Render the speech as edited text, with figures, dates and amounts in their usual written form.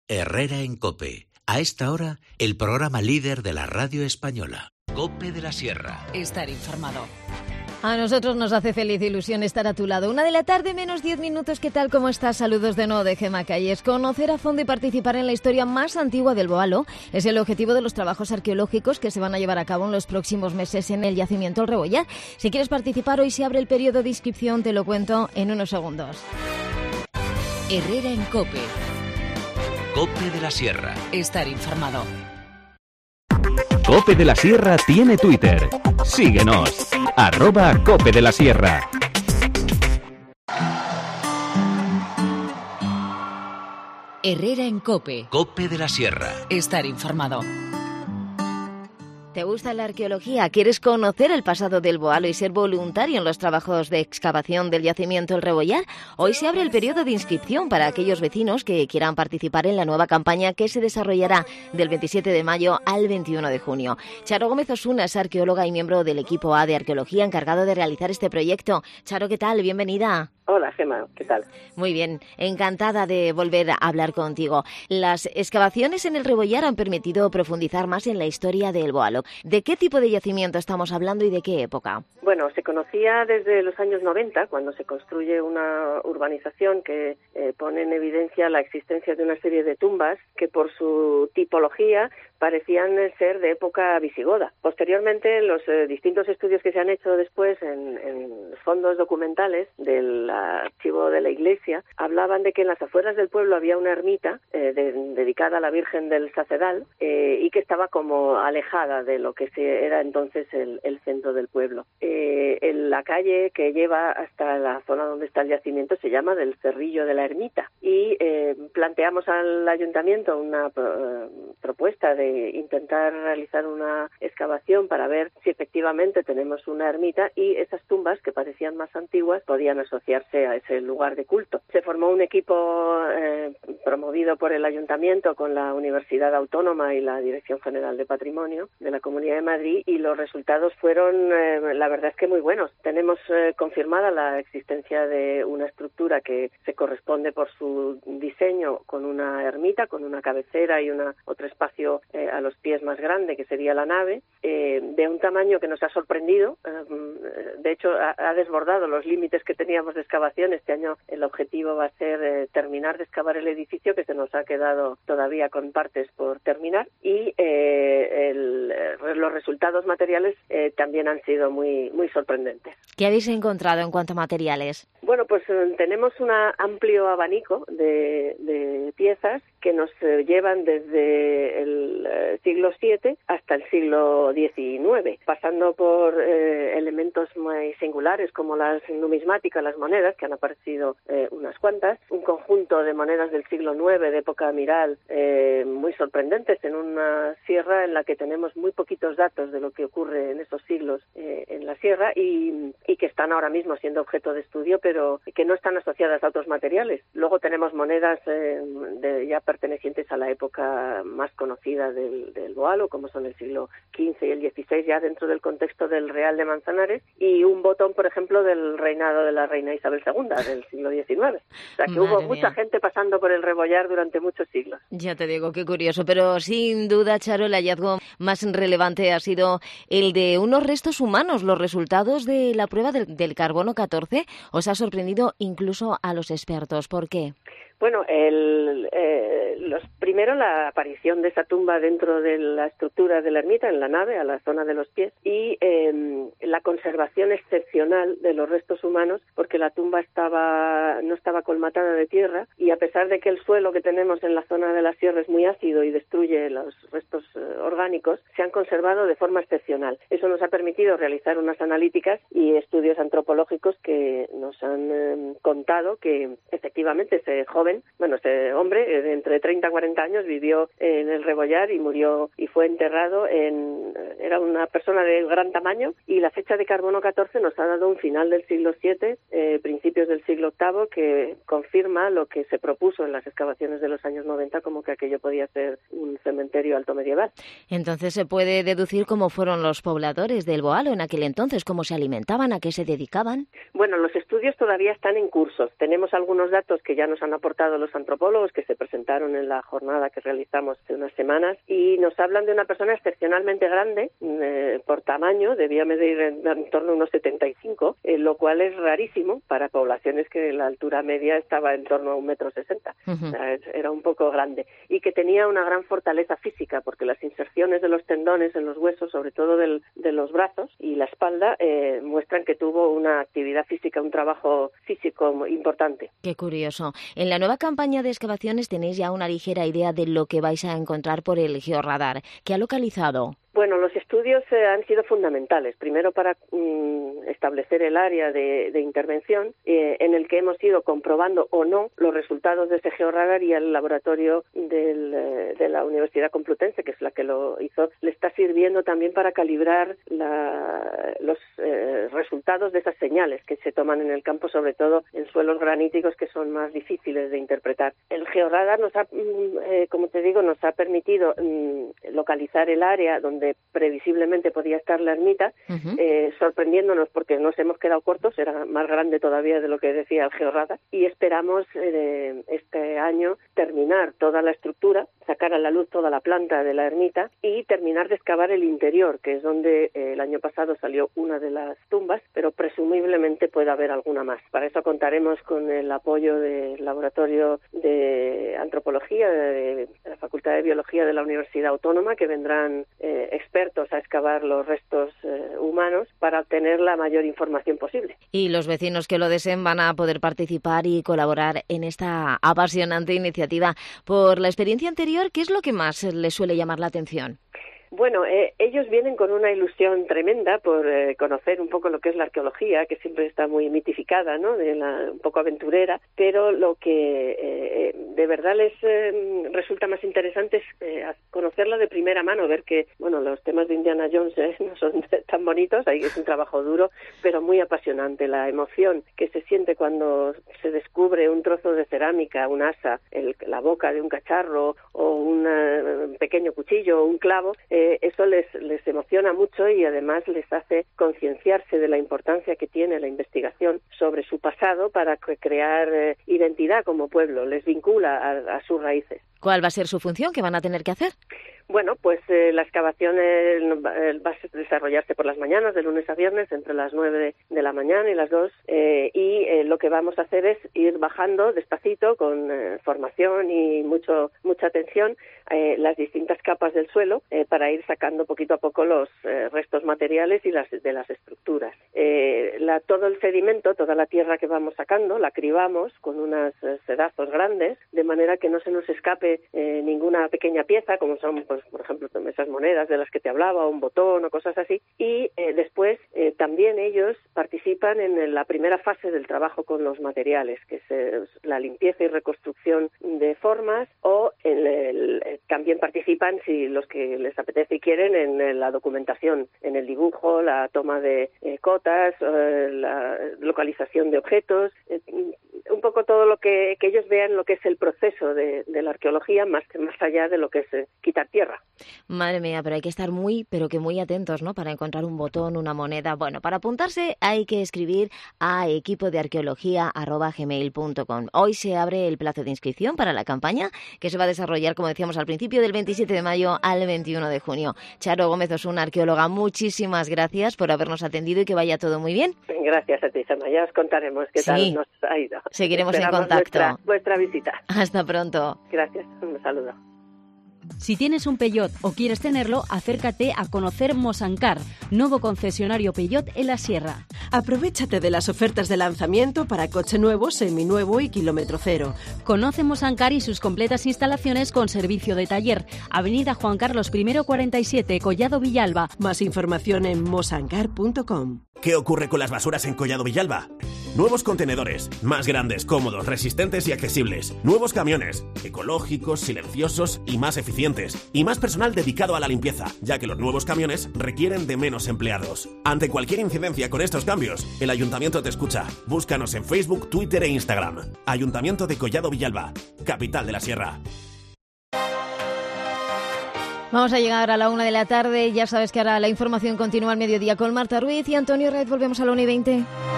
Herrera en COPE. A esta hora, el programa líder de la radio española. COPE de la Sierra. Estar informado. A nosotros nos hace feliz ilusión estar a tu lado. 1 de la tarde, menos 10 minutos. ¿Qué tal? ¿Cómo estás? Saludos de nuevo de Gemma Calles. Conocer a fondo y participar en la historia más antigua del Boalo es el objetivo de los trabajos arqueológicos que se van a llevar a cabo en los próximos meses en el yacimiento El Rebollar. Si quieres participar, hoy se abre el periodo de inscripción, te lo cuento en unos segundos. Herrera en COPE. COPE de la Sierra. Estar informado. COPE de la Sierra tiene Twitter. Síguenos. @COPE de la Sierra. Herrera en COPE. COPE de la Sierra. Estar informado. ¿Te gusta la arqueología? ¿Quieres conocer el pasado del Boalo y ser voluntario en los trabajos de excavación del yacimiento El Rebollar? Hoy se abre el periodo de inscripción para aquellos vecinos que quieran participar en la nueva campaña que se desarrollará del 27 de mayo al 21 de junio. Charo Gómez Osuna es arqueóloga y miembro del equipo A de arqueología encargado de realizar este proyecto. Charo, ¿qué tal? Bienvenida. Hola, Gemma, ¿qué tal? Muy bien, encantada de volver a hablar contigo. Las excavaciones en El Rebollar han permitido profundizar más en la historia del Boalo. ¿De qué tipo de yacimiento estamos hablando y de qué época? Bueno, se conocía desde los años 90, cuando se construye una urbanización que pone en evidencia la existencia de una serie de tumbas que por su tipología parecían ser de época visigoda. Posteriormente, los distintos estudios que se han hecho después en fondos documentales del archivo de la Iglesia hablaban de que en las afueras del pueblo había una ermita dedicada a la Virgen del Sacedal y que estaba como alejada de lo que era entonces el centro del pueblo. La calle que lleva hasta la zona donde está el yacimiento se llama del Cerrillo de la Ermita y planteamos al ayuntamiento una propuesta de intentar realizar una excavación para ver si efectivamente tenemos una ermita y esas tumbas que parecían más antiguas podían asociarse a ese lugar de culto. Se formó un equipo promovido por el ayuntamiento con la Universidad Autónoma y la Dirección General de Patrimonio de la Comunidad de Madrid y los resultados fueron, la verdad es que muy buenos. Tenemos confirmada la existencia de una estructura que se corresponde por su diseño con una ermita, con una cabecera y otro espacio a los pies más grande, que sería la nave, de un tamaño que nos ha sorprendido. De hecho, ha desbordado los límites que teníamos de excavación. Este año el objetivo va a ser terminar de excavar el edificio, que se nos ha quedado todavía con partes por terminar, y los resultados materiales también han sido muy, muy sorprendentes. ¿Qué habéis encontrado en cuanto a materiales? Bueno, pues tenemos un amplio abanico de piezas que nos llevan desde el siglo VII hasta el siglo XIX, pasando por elementos muy singulares como las numismáticas, las monedas, que han aparecido unas cuantas, un conjunto de monedas del siglo IX de época amiral muy sorprendentes en una sierra en la que tenemos muy poquitos datos de lo que ocurre en esos siglos en la sierra y que están ahora mismo siendo objeto de estudio, pero que no están asociadas a otros materiales. Luego tenemos monedas ya pertenecientes a la época más conocida del Boalo, como son el siglo XV y el XVI, ya dentro del contexto del Real de Manzanares, y un botón, por ejemplo, del reinado de la reina Isabel II, del siglo XIX. O sea, que hubo mucha gente pasando por el Rebollar durante muchos siglos. Ya te digo, qué curioso, pero sin duda, Charo, el hallazgo más relevante ha sido el de unos restos humanos. Los resultados de la prueba del carbono 14 os ha sorprendido incluso a los expertos. ¿Por qué? Bueno, primero la aparición de esa tumba dentro de la estructura de la ermita, en la nave, a la zona de los pies, y la conservación excepcional de los restos humanos, porque la tumba no estaba colmatada de tierra, y a pesar de que el suelo que tenemos en la zona de la sierra es muy ácido y destruye los restos orgánicos, se han conservado de forma excepcional. Eso nos ha permitido realizar unas analíticas y estudios antropológicos que nos han contado que efectivamente ese este hombre de entre 30 y 40 años vivió en el Rebollar y murió y fue enterrado era una persona de gran tamaño, y la fecha de carbono 14 nos ha dado un final del siglo VII, principios del siglo VIII, que confirma lo que se propuso en las excavaciones de los años 90, como que aquello podía ser un cementerio alto medieval. Entonces se puede deducir cómo fueron los pobladores del Boalo en aquel entonces, cómo se alimentaban, a qué se dedicaban. Bueno, los estudios todavía están en curso. Tenemos algunos datos que ya nos han aportado los antropólogos que se presentaron en la jornada jornada que realizamos hace unas semanas, y nos hablan de una persona excepcionalmente grande, por tamaño, debía medir en torno a unos 75, lo cual es rarísimo para poblaciones que la altura media estaba en torno a 1,60 m. O sea, era un poco grande, y que tenía una gran fortaleza física, porque las inserciones de los tendones en los huesos, sobre todo de los brazos y la espalda, muestran que tuvo una actividad física, un trabajo físico importante. Qué curioso. En la nueva campaña de excavaciones tenéis ya una ligera idea de lo que vais a encontrar por el georradar. ¿Qué ha localizado? Bueno, los estudios han sido fundamentales. Primero para establecer el área de intervención, en el que hemos ido comprobando o no los resultados de ese georradar, y el laboratorio de la Universidad Complutense, que es la que lo hizo, le está sirviendo también para calibrar los resultados de esas señales que se toman en el campo, sobre todo en suelos graníticos que son más difíciles de interpretar. El georradar nos ha, como te digo, nos ha permitido localizar el área donde previsiblemente podía estar la ermita, sorprendiéndonos porque nos hemos quedado cortos, era más grande todavía de lo que decía el georradar, y esperamos este año terminar toda la estructura, sacar a la luz toda la planta de la ermita y terminar de excavar el interior, que es donde el año pasado salió una de las tumbas, pero presumiblemente puede haber alguna más. Para eso contaremos con el apoyo del Laboratorio de Antropología de la Facultad de Biología de la Universidad Autónoma, que vendrán expertos a excavar los restos humanos para obtener la mayor información posible. Y los vecinos que lo deseen van a poder participar y colaborar en esta apasionante iniciativa. Por la experiencia anterior, ¿qué es lo que más les suele llamar la atención? Bueno, ellos vienen con una ilusión tremenda por conocer un poco lo que es la arqueología, que siempre está muy mitificada, ¿no?, un poco aventurera, pero lo que de verdad les resulta más interesante es conocerla de primera mano, ver que, bueno, los temas de Indiana Jones no son tan bonitos, ahí es un trabajo duro, pero muy apasionante. La emoción que se siente cuando se descubre un trozo de cerámica, un asa, la boca de un cacharro o un pequeño cuchillo o un clavo, eso les emociona mucho y además les hace concienciarse de la importancia que tiene la investigación sobre su pasado para crear identidad como pueblo, les vincula a sus raíces. ¿Cuál va a ser su función? ¿Qué van a tener que hacer? Bueno, pues la excavación va a desarrollarse por las mañanas, de lunes a viernes, entre las 9 de la mañana y las 2, y lo que vamos a hacer es ir bajando despacito, con formación y mucha atención, las distintas capas del suelo, para ir sacando poquito a poco los restos materiales y de las estructuras. Todo el sedimento, toda la tierra que vamos sacando, la cribamos con unos sedazos grandes, de manera que no se nos escape ninguna pequeña pieza, como son, pues, por ejemplo, esas monedas de las que te hablaba, o un botón o cosas así. Y después también ellos participan en la primera fase del trabajo con los materiales, que es la limpieza y reconstrucción de formas, o también participan, si los que les apetece y quieren, en la documentación, en el dibujo, la toma de cotas, la localización de objetos, un poco todo lo que ellos vean lo que es el proceso de la arqueología, más allá de lo que es quitar tierra. Madre mía, pero hay que estar muy atentos, ¿no?, para encontrar un botón, una moneda. Bueno, para apuntarse hay que escribir a equipodearqueología@gmail.com. Hoy se abre el plazo de inscripción para la campaña, que se va a desarrollar, como decíamos al principio, del 27 de mayo al 21 de junio. Charo Gómez Osuna, arqueóloga, muchísimas gracias por habernos atendido y que vaya todo muy bien. Gracias a ti, Sama. Ya os contaremos qué tal nos ha ido. Seguiremos Esperamos en contacto. Vuestra visita. Hasta pronto. Gracias. Un saludo. Si tienes un Peugeot o quieres tenerlo, acércate a conocer Mosancar, nuevo concesionario Peugeot en la Sierra. Aprovechate de las ofertas de lanzamiento para coche nuevo, seminuevo y kilómetro cero. Conoce Mosancar y sus completas instalaciones con servicio de taller. Avenida Juan Carlos I 47, Collado Villalba. Más información en mosancar.com. ¿Qué ocurre con las basuras en Collado Villalba? Nuevos contenedores, más grandes, cómodos, resistentes y accesibles. Nuevos camiones, ecológicos, silenciosos y más eficientes. Y más personal dedicado a la limpieza, ya que los nuevos camiones requieren de menos empleados. Ante cualquier incidencia con estos cambios, el Ayuntamiento te escucha. Búscanos en Facebook, Twitter e Instagram. Ayuntamiento de Collado Villalba, capital de la Sierra. Vamos a llegar a la 1 de la tarde. Ya sabes que ahora la información continúa al mediodía con Marta Ruiz y Antonio Red. Volvemos a la 1:20.